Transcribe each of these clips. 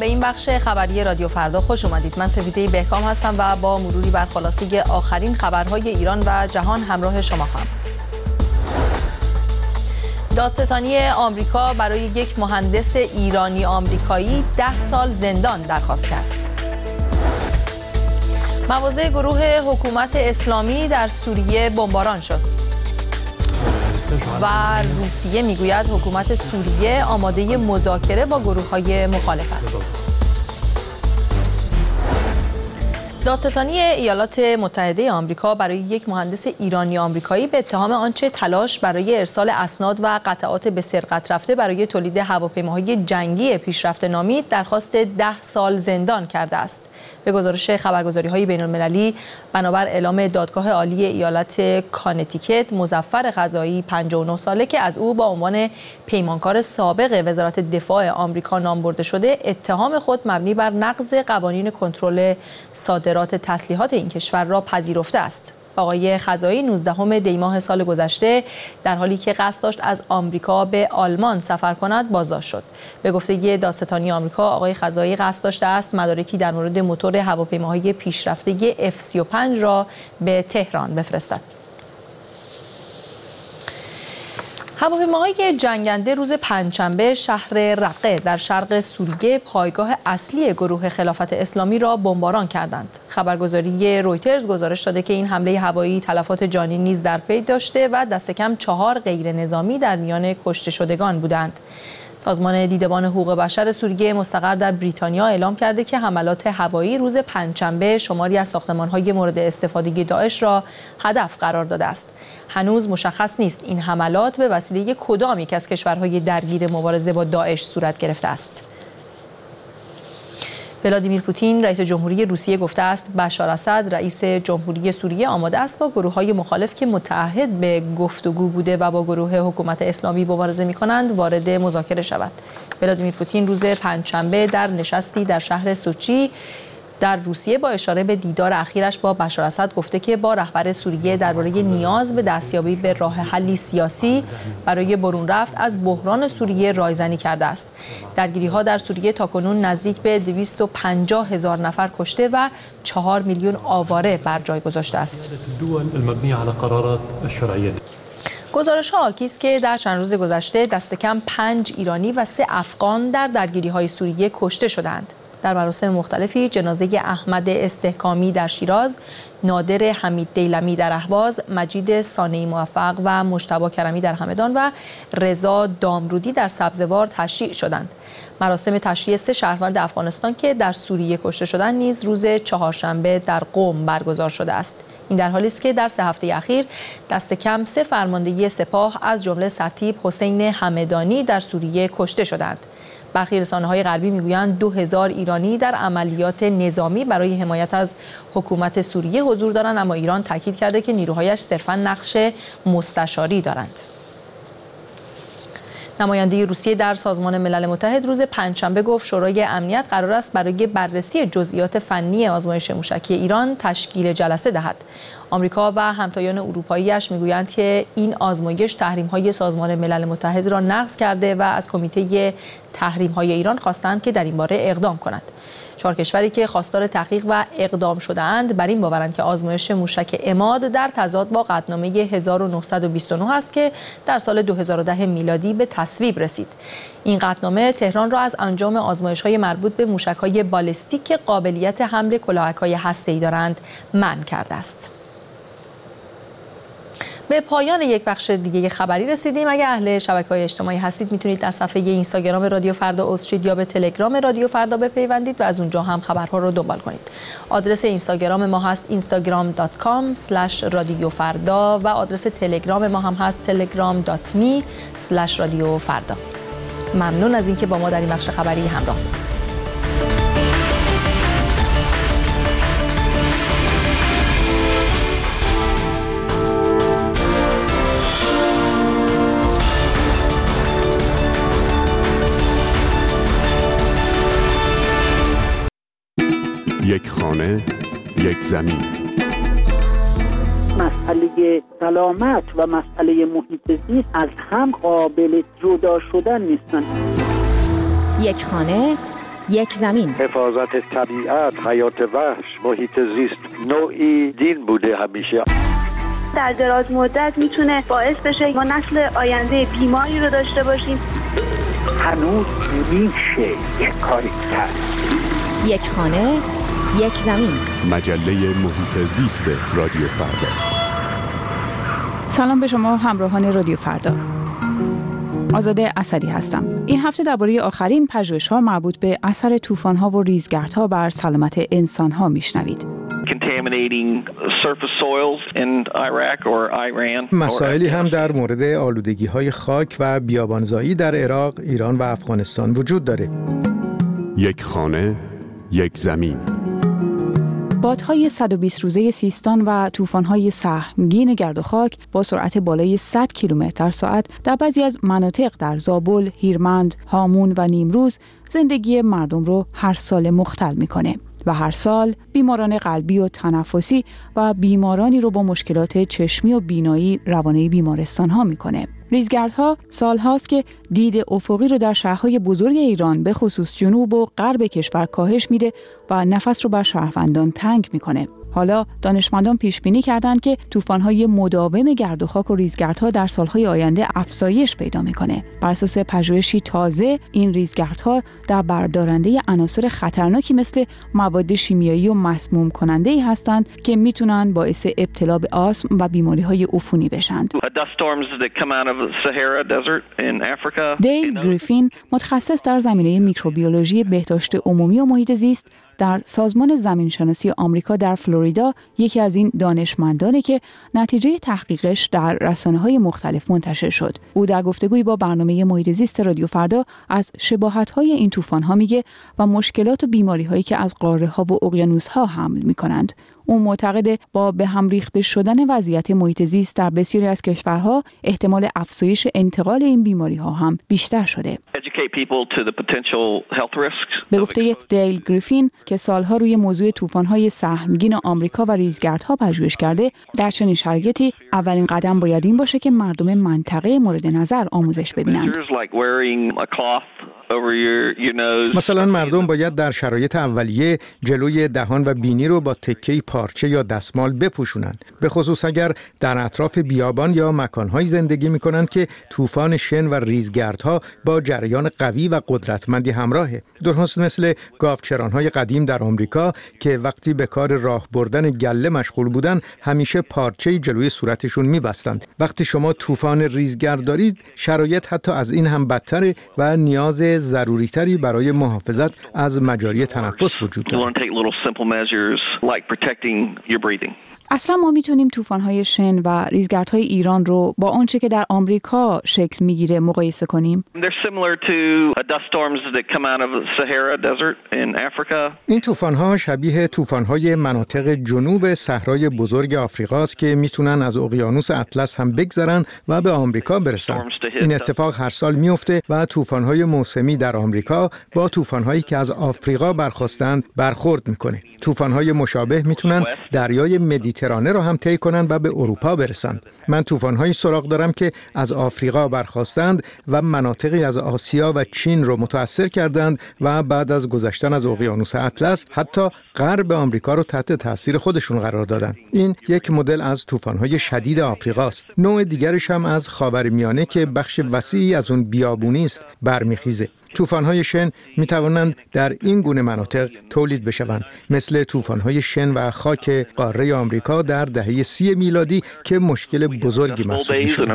این بخش خبری رادیو فردا خوش اومدید. من سفیده بهکام هستم و با مروری بر خلاصه آخرین خبرهای ایران و جهان همراه شما خواهم. دادستانی آمریکا برای یک مهندس ایرانی آمریکایی 10 سال زندان درخواست کرد. مواضع گروه حکومت اسلامی در سوریه بمباران شد. و روسیه میگوید حکومت سوریه آماده مذاکره با گروه‌های مخالف است. دادستانی ایالات متحده آمریکا برای یک مهندس ایرانی آمریکایی به اتهام آنچه تلاش برای ارسال اسناد و قطعات به سرقت رفته برای تولید هواپیماهای جنگی پیشرفته نامید درخواست 10 سال زندان کرده است. به گزارش خبرگزاری‌های بین‌المللی بنابر اعلام دادگاه عالی ایالت کانتیکت، مظفر قضایی 59 ساله که از او با عنوان پیمانکار سابق وزارت دفاع آمریکا نام برده شده، اتهام خود مبنی بر نقض قوانین کنترل صادرات تسلیحات این کشور را پذیرفته است. آقای قضایی 19 دی ماه سال گذشته در حالی که قصد داشت از آمریکا به آلمان سفر کند بازداشت شد. به گفته دادستانی آمریکا، آقای قضایی قصد داشته است مدارکی در مورد موتور هواپیماهای پیشرفته F-35 را به تهران بفرستد. هواپیماهای جنگنده روز پنجشنبه شهر رقه در شرق سوریه پایگاه اصلی گروه خلافت اسلامی را بمباران کردند. خبرگزاری رویترز گزارش داده که این حمله هوایی تلفات جانی نیز در پی داشته و دست کم 4 غیر نظامی در میان کشته شدگان بودند. سازمان دیدبان حقوق بشر سوریه مستقر در بریتانیا اعلام کرده که حملات هوایی روز پنجشنبه شماری از ساختمان‌های مورد استفاده داعش را هدف قرار داده است. هنوز مشخص نیست این حملات به وسیله کدام یک از کشورهای درگیر مبارزه با داعش صورت گرفته است. ولادیمیر پوتین رئیس جمهوری روسیه گفته است بشار اسد رئیس جمهوری سوریه آماده است با گروه‌های مخالف که متعهد به گفتگو بوده و با گروه حکومت اسلامی مبارزه می‌کنند وارد مذاکره شود. ولادیمیر پوتین روز پنجشنبه در نشستی در شهر سوچی در روسیه با اشاره به دیدار اخیرش با بشار اسد گفته که با رهبر سوریه درباره نیاز به دستیابی به راه حلی سیاسی برای برون رفت از بحران سوریه رایزنی کرده است. درگیری‌ها در سوریه تاکنون نزدیک به 250,000 نفر کشته و 4 میلیون آواره بر جای گذاشته است. گزارش‌ها حاکی است که در چند روز گذشته دست کم 5 ایرانی و 3 افغان در درگیری‌های سوریه کشته شدند. در مراسم مختلفی جنازه احمد استحکامی در شیراز، نادر حمید دیلمی در اهواز، مجید صانعی موفق و مجتبی کرمی در همدان و رضا دامرودی در سبزوار تشییع شدند. مراسم تشییع 3 شهروند افغانستان که در سوریه کشته شدند نیز روز چهارشنبه در قم برگزار شده است. این در حالی است که در 3 هفته اخیر دست کم 3 فرماندهی سپاه از جمله سرتیپ حسین همدانی در سوریه کشته شدند. برخی رسانه‌های غربی میگویند 2000 ایرانی در عملیات نظامی برای حمایت از حکومت سوریه حضور دارند، اما ایران تاکید کرده که نیروهایش صرفاً نقش مستشاری دارند. نماینده روسیه در سازمان ملل متحد روز پنجشنبه گفت شورای امنیت قرار است برای بررسی جزئیات فنی آزمایش موشکی ایران تشکیل جلسه دهد. آمریکا و همتایان اروپایی‌اش میگویند که این آزمایش تحریم‌های سازمان ملل متحد را نقض کرده و از کمیته تحریم‌های ایران خواستند که در این باره اقدام کند. 4 کشوری که خواستار تحقیق و اقدام شده‌اند بر این باورند که آزمایش موشک عماد در تضاد با قطعنامه 1929 است که در سال 2010 میلادی به تصویب رسید. این قطعنامه تهران را از انجام آزمایش‌های مربوط به موشک‌های بالستیک که قابلیت حمل کلاهک‌های هسته‌ای دارند منع کرده است. به پایان یک بخش دیگه خبری رسیدیم. اگر اهل شبکه‌های اجتماعی هستید میتونید در صفحه اینستاگرام رادیو فردا استرید یا به تلگرام رادیو فردا بپیوندید و از اونجا هم خبرها رو دنبال کنید. آدرس اینستاگرام ما هست instagram.com/radiofarda و آدرس تلگرام ما هم هست telegram.me/radiofarda. ممنون از اینکه با ما در این بخش خبری همراه بودید. یک خانه، یک زمین. مسئله سلامت و مسئله محیط زیست از هم قابل جدا شدن نیستن. یک خانه، یک زمین. حفاظت طبیعت، حیات وحش، محیط زیست نوعی دین بوده همیشه. در دراز مدت میتونه باعث بشه ما نسل آینده بیماری رو داشته باشیم. هنوز میشه یک کاری کرد. یک خانه، یک زمین. مجله محیط زیست رادیو فردا. سلام به شما همراهان رادیو فردا. آزاده اسدی هستم. این هفته درباره آخرین پژوهش‌ها مربوط به اثر طوفان‌ها و ریزگردها بر سلامت انسان‌ها میشنوید. مسائلی هم در مورد آلودگی‌های خاک و بیابانزایی در عراق، ایران و افغانستان وجود داره. یک خانه، یک زمین. بادهای 120 روزه سیستان و طوفان‌های سهمگین گرد و خاک با سرعت بالای 100 کیلومتر در ساعت در بعضی از مناطق در زابل، هیرمند، هامون و نیمروز زندگی مردم رو هر سال مختل می‌کنه و هر سال بیماران قلبی و تنفسی و بیمارانی رو با مشکلات چشمی و بینایی روانه بیمارستان‌ها می‌کنه. ریزگردها سالهاست که دید افقی رو در شهرهای بزرگ ایران به خصوص جنوب و غرب کشور کاهش میده و نفس رو بر شهروندان تنگ میکنه. حالا دانشمندان پیش بینی کردند که طوفان‌های مداوم گرد و خاک و ریزگردها در سالهای آینده افزایش پیدا میکنه. بر اساس پژوهشی تازه این ریزگردها در بردارنده عناصر خطرناکی مثل مواد شیمیایی و مسموم کننده‌ای هستند که میتونن باعث ابتلا به آسم و بیماری‌های عفونی بشن. دیل گریفین متخصص در زمینه میکروبیولوژی بهداشت عمومی و محیط زیست در سازمان زمینشناسی آمریکا در فلوریدا یکی از این دانشمندانه که نتیجه تحقیقش در رسانه‌های مختلف منتشر شد. او در گفتگویی با برنامه محیط زیست رادیو فردا از شباهت‌های این طوفان‌ها میگه و مشکلات و بیماری‌هایی که از قاره‌ها و اقیانوس‌ها حمل می‌کنند. او معتقده با به هم ریخته شدن وضعیت محیط زیست در بسیاری از کشورها احتمال افزایش انتقال این بیماری‌ها هم بیشتر شده. به گفته دیل گریفین که سالها روی موضوع طوفان‌های سهمگین آمریکا و ریزگردها پژوهش کرده، در چنین شرایطی اولین قدم باید این باشه که مردم منطقه مورد نظر آموزش ببینند. مثلا مردم باید در شرایط اولیه جلوی دهان و بینی رو با تکه‌ای پارچه یا دستمال بپوشونند، به خصوص اگر در اطراف بیابان یا مکان‌های زندگی می‌کنند که طوفان شن و ریزگردها با جریان قوی و قدرتمندی همراهه. درست مثل گاوچران‌های قدیم در آمریکا که وقتی به کار راه بردن گله مشغول بودن همیشه پارچه‌ای جلوی صورتشون می‌بستند. وقتی شما طوفان ریزگرد دارید شرایط حتی از این هم بدتره و نیاز ضروری‌تری برای محافظت از مجاری تنفس وجود دارد. اصلا ما میتونیم طوفان‌های شن و ریزگردهای ایران رو با آنچه که در آمریکا شکل میگیره مقایسه کنیم؟ این طوفان‌ها شبیه طوفان‌های مناطق جنوب صحرای بزرگ آفریقاست که میتونن از اقیانوس اطلس هم بگذرن و به آمریکا برسن. این اتفاق هر سال میفته و طوفان‌های موسمی در آمریکا با طوفان‌هایی که از آفریقا برخاستند برخورد میکنه. طوفان‌های مشابه میتونن دریای مدیترانه رو هم طی کنن و به اروپا برسن. من طوفان‌هایی سراغ دارم که از آفریقا برخاستند و مناطقی از آسیا و چین رو متأثر کردند و بعد از گذشتن از اقیانوس اطلس حتی غرب آمریکا رو تحت تاثیر خودشون قرار دادن. این یک مدل از طوفان‌های شدید آفریقاست. نوع دیگرش هم از خاورمیانه که بخش وسیعی از اون بیابونی است برمیخیزه. طوفان‌های شن می‌توانند در این گونه مناطق تولید بشوند، مثل طوفان‌های شن و خاک قاره آمریکا در دهه 30 میلادی که مشکل بزرگی محسوب می‌شد.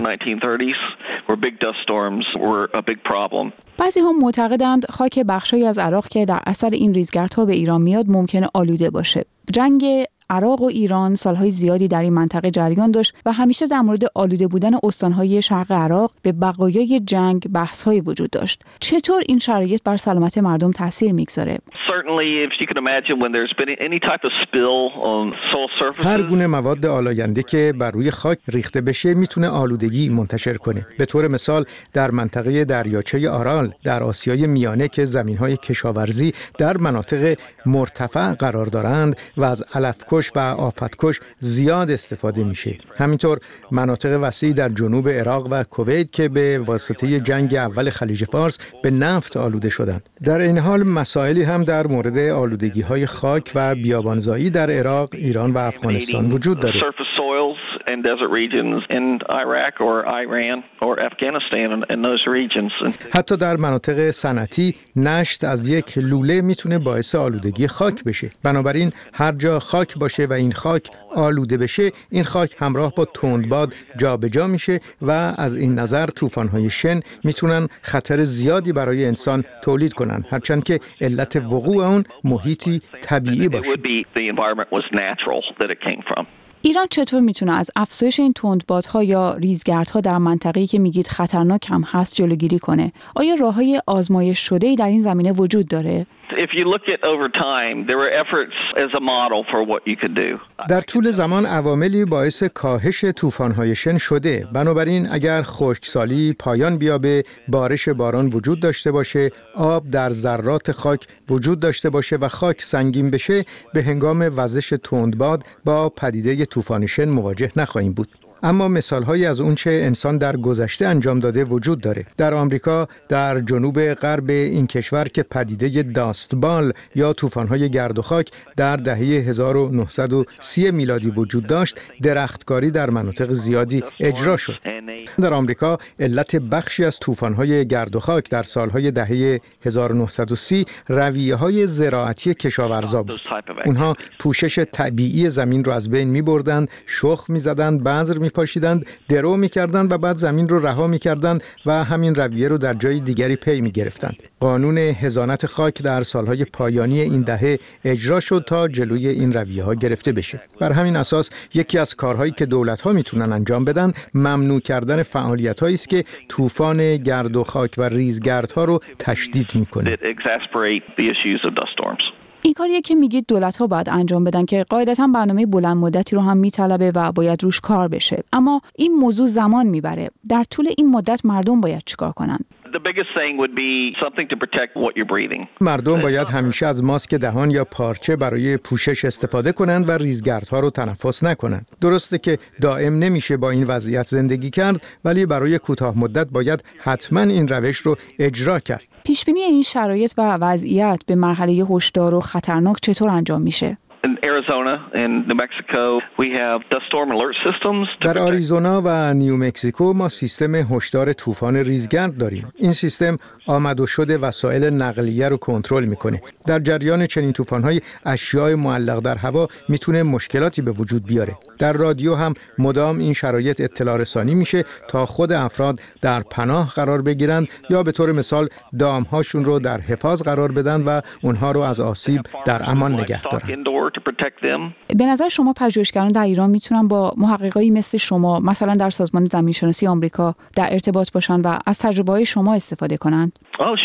بعضی‌ها معتقدند خاک بخشی از عراق که در اثر این ریزگردها به ایران میاد ممکنه آلوده باشه. جنگ عراق و ایران سالهای زیادی در این منطقه جریان داشت و همیشه در مورد آلوده بودن استانهای شرق عراق به بقایای جنگ بحث‌های وجود داشت. چطور این شرایط بر سلامت مردم تاثیر میگذاره؟ هر گونه مواد آلاینده که بر روی خاک ریخته بشه میتونه آلودگی منتشر کنه. به طور مثال در منطقه دریاچه آرال در آسیای میانه که زمین‌های کشاورزی در مناطق مرتفع قرار دارند و از علف‌کش کش و آفتکش زیاد استفاده میشه. همینطور مناطق وسیعی در جنوب عراق و کویت که به واسطه جنگ اول خلیج فارس به نفت آلوده شدند. در این حال مسائلی هم در مورد آلودگی‌های خاک و بیابانزایی در عراق، ایران و افغانستان وجود داره. and desert regions in Iraq or Iran or Afghanistan and those regions. حتی در مناطق صنعتی نشت از یک لوله میتونه باعث آلودگی خاک بشه. بنابراین هر جا خاک باشه و این خاک آلوده بشه، این خاک همراه با تندباد جابجا میشه و از این نظر طوفان‌های شن میتونن خطر زیادی برای انسان تولید کنن، هرچند که علت وقوع اون محیطی طبیعی باشه. ایران چطور میتونه از افزایش این تندبادها یا ریزگردها در منطقه‌ای که میگید خطرناک هم هست جلوگیری کنه؟ آیا راه‌های آزمایش شده‌ای در این زمینه وجود داره؟ در طول زمان عواملی باعث کاهش طوفان‌های شن شده. بنابراین اگر خشکسالی پایان بیابه، بارش باران وجود داشته باشه، آب در ذرات خاک وجود داشته باشه و خاک سنگین بشه، به هنگام وزش تندباد با پدیده طوفان شن مواجه نخواهیم بود. اما مثال‌هایی از اونچه انسان در گذشته انجام داده وجود داره. در آمریکا در جنوب غرب این کشور که پدیده داستبال یا طوفان‌های گرد و خاک در دهه 1930 میلادی وجود داشت، درختکاری در مناطق زیادی اجرا شد. در آمریکا علت بخشی از طوفان‌های گرد و خاک در سال‌های دهه 1930 رویه‌های زراعتی کشاورزا بود. اونها پوشش طبیعی زمین رو از بین می‌بردند، شخم می‌زدند، بذر می‌پاشیدند، درو می‌کردند و بعد زمین رو رها می‌کردند و همین رویه رو در جای دیگری پی می‌گرفتند. قانون حضانت خاک در سال‌های پایانی این دهه اجرا شد تا جلوی این رویه‌ها گرفته بشه. بر همین اساس یکی از کارهایی که دولت‌ها میتونن انجام بدن، ممنوع کردن فعالیت‌هایی است که طوفان گرد و خاک و ریزگردها رو تشدید می‌کنه. این کاریه که میگید دولت‌ها باید انجام بدن که قاعدتاً برنامه بلند مدتی رو هم میطلبه و باید روش کار بشه. اما این موضوع زمان میبره. در طول این مدت مردم باید چیکار کنن؟ مردم باید همیشه از ماسک دهان یا پارچه برای پوشش استفاده کنند و ریزگردها رو تنفس نکنند. درسته که دائم نمیشه با این وضعیت زندگی کرد، ولی برای کوتاه مدت باید حتما این روش رو اجرا کرد. پیشبینی این شرایط و وضعیت به مرحله هشدار و خطرناک چطور انجام میشه؟ در آریزونا و نیومکزیکو ما سیستم هشدار طوفان ریزگرد داریم. این سیستم آمد و شد وسایل نقلیه رو کنترل میکنه. در جریان چنین طوفان‌های اشیاء معلق در هوا میتونه مشکلاتی به وجود بیاره. در رادیو هم مدام این شرایط اطلاع رسانی میشه تا خود افراد در پناه قرار بگیرند یا به طور مثال دامهاشون رو در حفاظ قرار بدن و اونها رو از آسیب در امان نگه دارن. به نظر شما پژوهشگران در ایران میتونن با محققایی مثل شما مثلا در سازمان زمین‌شناسی آمریکا در ارتباط باشن و از تجربه‌های شما استفاده کنن؟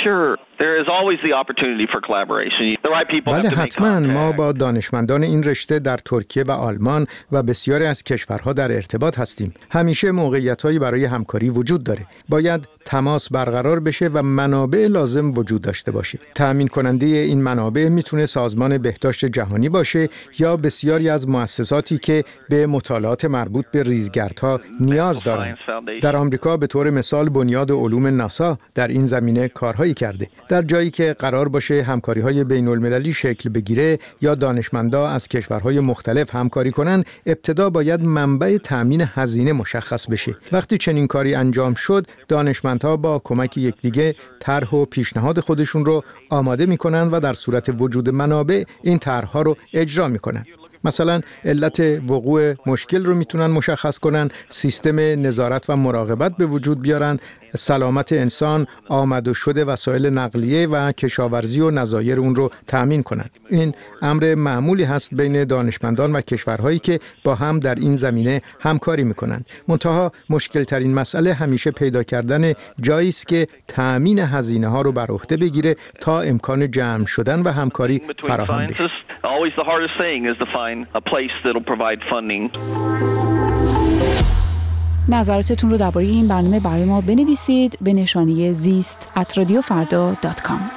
بله حتما، ما با دانشمندان این رشته در ترکیه و آلمان و بسیاری از کشورها در ارتباط هستیم. همیشه موقعیت‌هایی برای همکاری وجود داره. باید تماس برقرار بشه و منابع لازم وجود داشته باشه. تأمین کننده این منابع میتونه سازمان بهداشت جهانی باشه یا بسیاری از مؤسساتی که به مطالعات مربوط به ریزگردها نیاز دارند. در آمریکا به طور مثال بنیاد علوم ناسا در این زمینه کارهایی کرده. در جایی که قرار باشه همکاری‌های بین‌المللی شکل بگیره یا دانشمندا از کشورهای مختلف همکاری کنن، ابتدا باید منبع تأمین هزینه مشخص بشه. وقتی چنین کاری انجام شد، دانشمندها با کمک یکدیگه طرح و پیشنهاد خودشون رو آماده می‌کنن و در صورت وجود منابع این طرح‌ها رو اجرا می‌کنن. مثلا علت وقوع مشکل رو میتونن مشخص کنن، سیستم نظارت و مراقبت به وجود بیارن، سلامت انسان، آمد و شد وسایل نقلیه و کشاورزی و نظایر اون رو تأمین کنن. این امر معمولی هست بین دانشمندان و کشورهایی که با هم در این زمینه همکاری میکنن. منتها مشکل ترین مسئله همیشه پیدا کردن جایی است که تأمین هزینه ها رو بر عهده بگیره تا امکان جمع شدن و همکاری فراهم بشه. Always the hardest thing is to find a place that'll provide funding. نظراتتون رو درباره این برنامه برای ما بنویسید به نشانی زیست@radiofarda.com.